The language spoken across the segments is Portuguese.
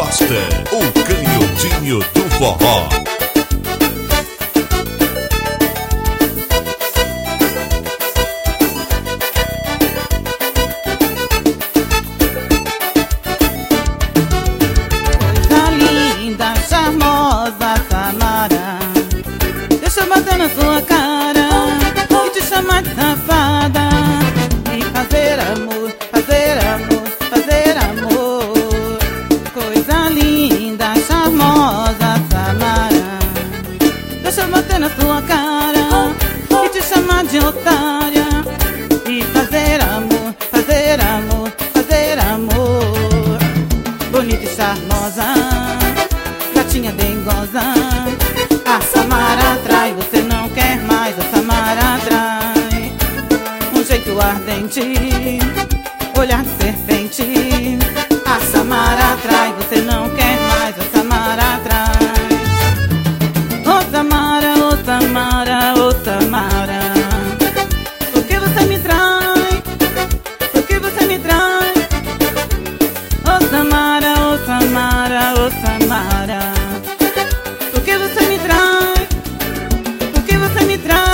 Costa, o canhotinho do forró. Coisa linda, charmosa, Samara, deixa eu bater na sua cara e te chamar de safada e fazer amor, fazer amor, fazer amor. Coisa linda, charmosa, Samara, deixa eu bater na sua cara e te chamar de otária e fazer amor, fazer amor, fazer amor. Bonita e charmosa, gatinha dengosa, a Samara atrai, você não quer mais, a Samara atrai. Um jeito ardente, olhar de serpente, a Samara atrai, você não quer mais, a Samara atrai. Ô Samara, ô Samara, ô Samara, por que você me trai? Por que você me trai? Ô Samara, ô Samara, ô Samara, por que você me trai? Por que você me trai?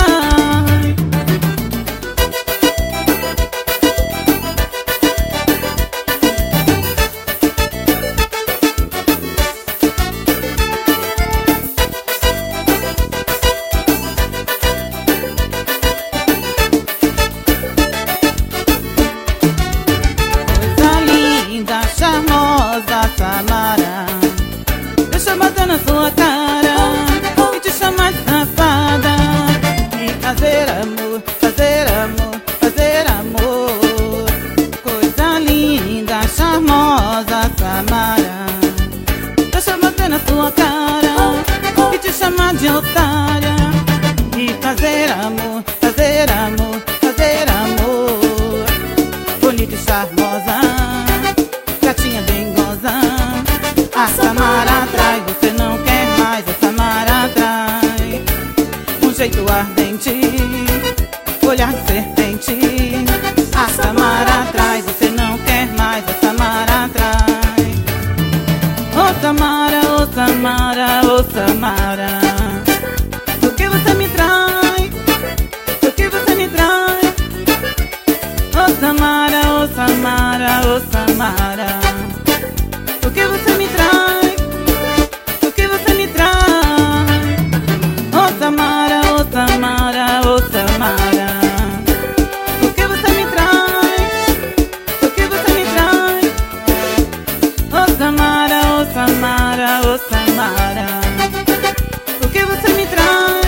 Coisa linda, charmosa, Samara, deixa eu bater na sua cara e te chamar de safada e fazer amor, fazer amor, fazer amor. Coisa linda, charmosa, Samara, deixa eu bater na sua cara e te chamar de otária e fazer amor, fazer amor, fazer amor. Bonita e charmosa, gatinha dengosa, a Samara atrai, você não quer mais, a Samara atrai. Um jeito ardente, olhar de serpente, a Samara atrai, você não quer mais, a Samara atrai. Ô Samara, ô Samara, ô Samara, por que você me trai? Por que você me trai? Ô Samara, ô Samara, ô Samara, por que você me trai? Por que você me trai? Ô Samara, ô Samara, ô Samara, por que você me trai? Por que você me trai? Ô Samara, ô Samara, ô Samara, por que você me trai?